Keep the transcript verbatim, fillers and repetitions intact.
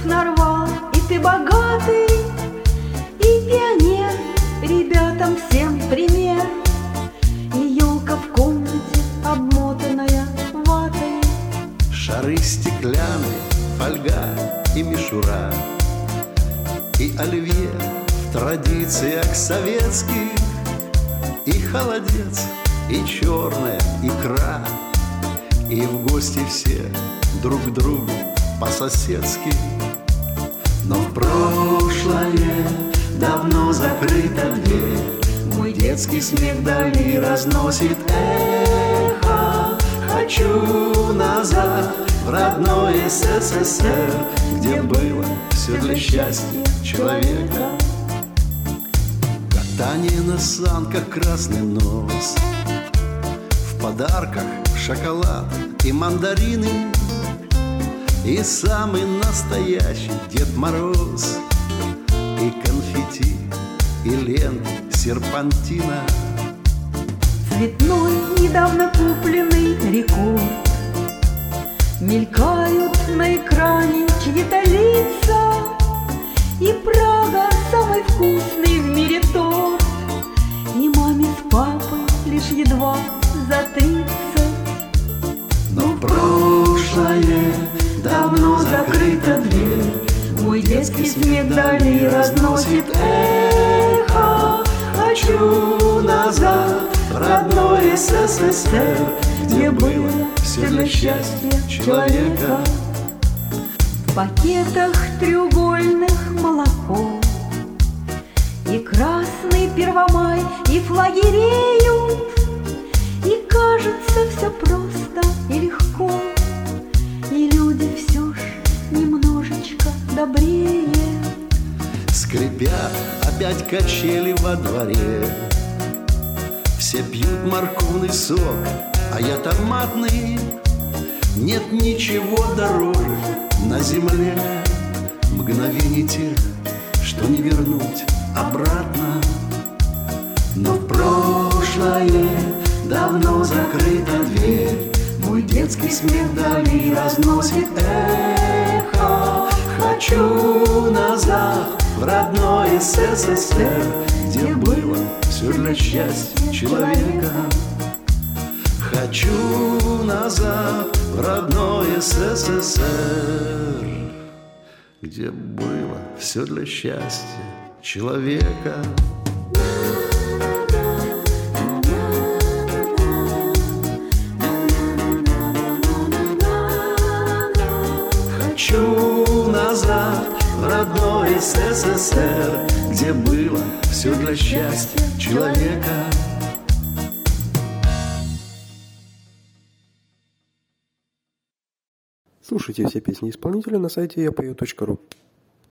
нарвал, и ты богатый, и пионер, ребятам всем пример. И елка в комнате, обмотанная ватой. Шары стеклянные, фольга и мишура, и оливье в традициях советских, и холодец, и черная икра, и в гости все друг к другу по-соседски. Но в прошлое давно закрыта дверь, мой детский смех вдали разносит эхо. Хочу назад в родной СССР, где было все для счастья человека. Катание на санках, красный нос, в подарках шоколад и мандарины, и самый настоящий Дед Мороз, и конфетти, и ленты серпантина. Цветной, недавно купленный рекорд, мелькают на экране чьи-то лица, и Прага самый вкусный в мире торт, и маме с папой лишь едва за тридцать. Но прошлое давно закрыта дверь, мой детский смех вдали разносит эхо. Хочу назад в родной СССР, где было все для счастья человека. В пакетах треугольных молоко, и красный Первомай, и флаги реют, и кажется все просто и легко, и люди все ж немножечко добрее. Скрипят опять качели во дворе, все пьют морковный сок, а я томатный. Нет ничего дороже на земле мгновений тех, что не вернуть обратно. Но в прошлое давно закрыта дверь, мой детский смех вдали разносит эхо. Хочу назад в родной СССР, где было все для счастья человека. Хочу назад в родной СССР, где было все для счастья человека. Хочу назад в родной СССР, где было все для счастья человека. Слушайте все песни исполнителя на сайте я пою точка ру.